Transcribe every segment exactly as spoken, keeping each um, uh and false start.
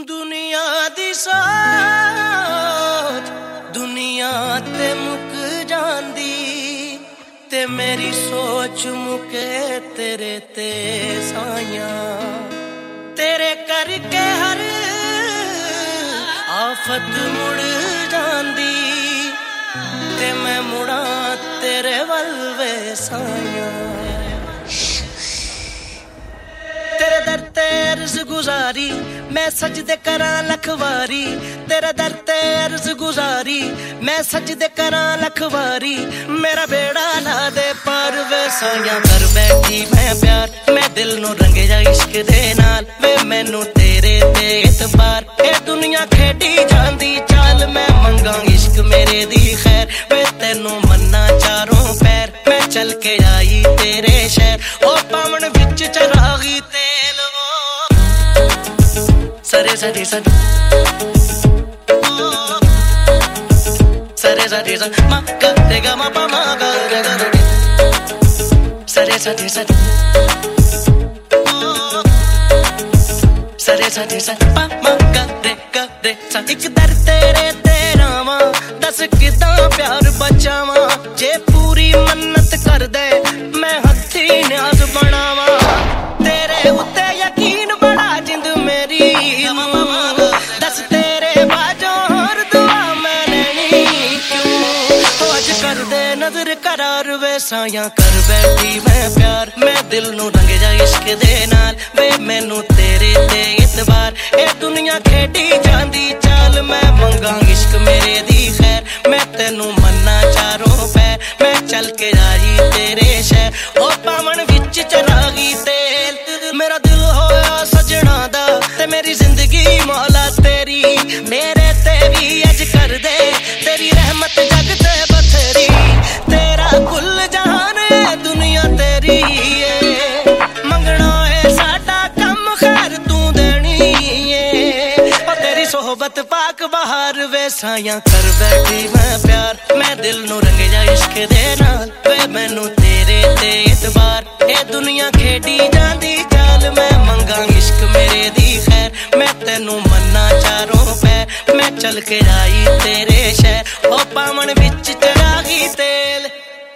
दुनिया दी सोच दुनिया ते मुक जांदी ते मेरी सोच मुके तेरे ते साया तेरे करके हर आफत मुड़ जांदी ते मैं मुड़ा तेरे वल वे साया तेरे दर ते अर्ज गुजारी मैं सजदे करा लखवारी तेरे दर ते अर्ज गुजारी मैं सजदे करा लखवारी मेरा बेड़ा ला दे पार वे साया कर बैठी मैं प्यार मैं दिल नू रंगे जा इश्क दे नाल वे मैनू तेरे ते इतबार ए दुनिया खेडी जांदी चाल मैं मंगा इश्क मेरे दी खैर वे तेनू मन्ना चारों पैर मैं चल के आई तेरे शहर ओ पावन विच चरागी तेल वो सरे सरे सरे सरे सरे सरे मा गा रे गा मा पा मा गा रे गा रे सरे सरे सरे सरे सरे सरे पा मा गा रे गा रे सा एक दर तेरे तेरा वा दस किदां प्यार बचावा जे पूरी मन्नत कर दे मैं हथी न्याज बनावा तेरे उत्ते यकीन बड़ा जिंद मेरी दस तेरे बाजों और दुआ मैं लेनी क्यों आज कर दे नजर करार वे साया कर बैठी मैं प्यार मैं दिल नू रंगे जा इश्क दे नाल वे मैनू तेरे ते इतबार ए दुनिया खेडी जांदी चाल मैं मंगा इश्क मेरे दी खैर मैं तेनू मन्ना चारों पैर मैं चल के आई तेरे शहर ओ पावन विच चरागी तेल मेरा दिल होया सजना दा ते मेरी जिंदगी मौला तेरी मेरे ते भी अज कर दे तेरी रहमत जग ते बथेरी तेरा कुल जहान है दुनिया तेरी है मंगना है साडा कम खैर तू देनी है ओ तेरी सोहबत पाक बहार वे साया कर बैठी मैं प्यार मैं दिल नू रंगे जा इश्क दे नाल वे मैनू तेरे ते इतबार ए दुनिया खेडी जांदी चाल मैं मंगा इश्क मेरे दी खैर मैं तेनू मन्ना चारों पैर मैं चल के आई तेरे शहर ओ पावन विच चरागी तेल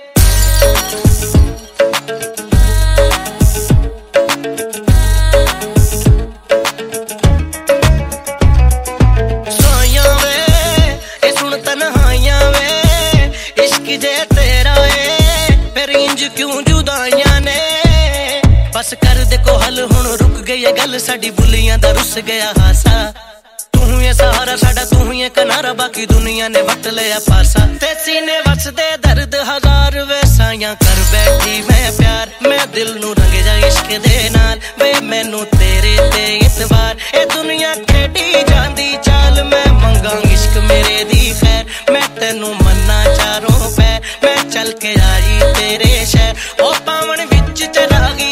सोया वे ए सुन तन्हाइयां वे इश्क जे तेरा है फिर इंज क्यों जुदाइयां ने बस कर दे को हल हुण रुक गई है गल साडी बुलियां दा रुस गया हासा तू ही सहारा साडा तू ही किनारा बाकी दुनिया ने वट लिया पासा ते सीने वसदे दर्द हजार वे साया कर बैठी मैं प्यार मैं दिल नू रंगे जा इश्क दे नाल वे मैनू तेरे ते इतबार ए दुनिया खेडी जांदी चाल मैं मंगा इश्क मेरे दी खैर मैं तेनू मन्ना चारों पैर मैं चल के आई तेरे शहर ओ पावन विच चरागी